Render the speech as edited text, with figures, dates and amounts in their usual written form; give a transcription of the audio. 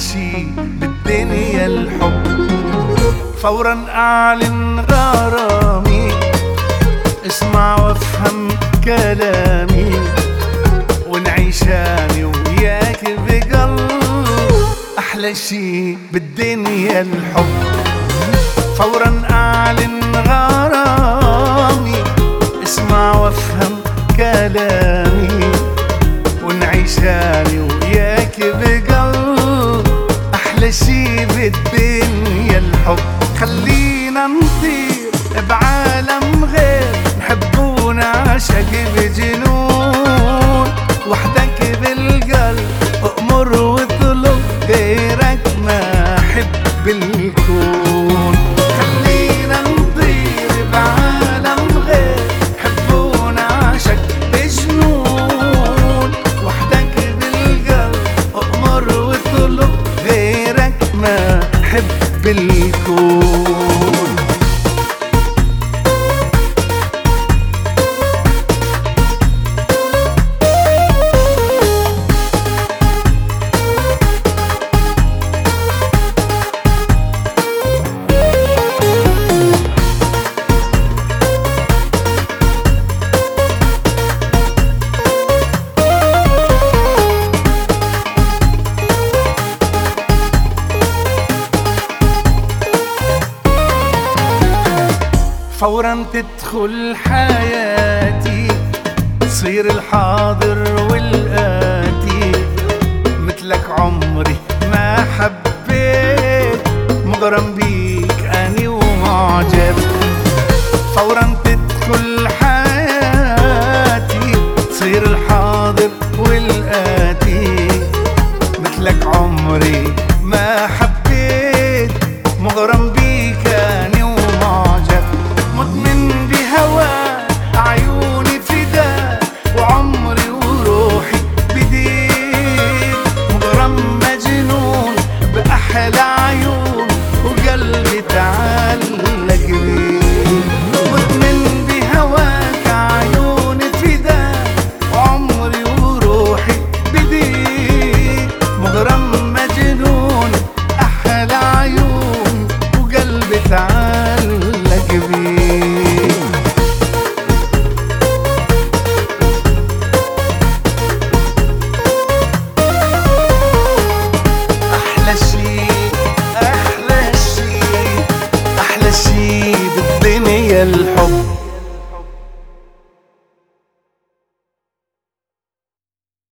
شي بالدنيا الحب. فورا اعلن غرامي، اسمع وافهم كلامي، ونعيش انا وياك بقلب. احلى شي بالدنيا الحب. فورا اعلن غرامي، اسمع وافهم كلامي، ونعيش انا وياك بقلب. احلى شي بالدنيا الحب. خلينا نطير بعالم غير، نحب ونعشق بجنون. وحدك بالقلب أأمر واطلب، غيرك ما أحب بالكون. خلينا نطير بعالم غير، نحب ونعشق بجنون. وحدك بالقلب أأمر واطلب، غيرك ما أحب بالكون. فورا تدخل حياتي، تصير الحاضر والآتي. مثلك عمري ما حبيت، مغرم بيك أني ومعجب. فورا تدخل حياتي، تصير الحاضر والآتي. مثلك عمري ما حبيت، مغرم بيك أني ومعجب. مدمن بهواك عيوني فداك، وعمري وروحي بديك. مغرم مجنون بأحلى عيون، وقلبي تعلق بيك. مدمن بهواك عيوني فداك، وعمري وروحي بديك. مغرم مجنون أحلى عيون، وقلبي تعلق بيك. أحلى شي بالدنيا الحب.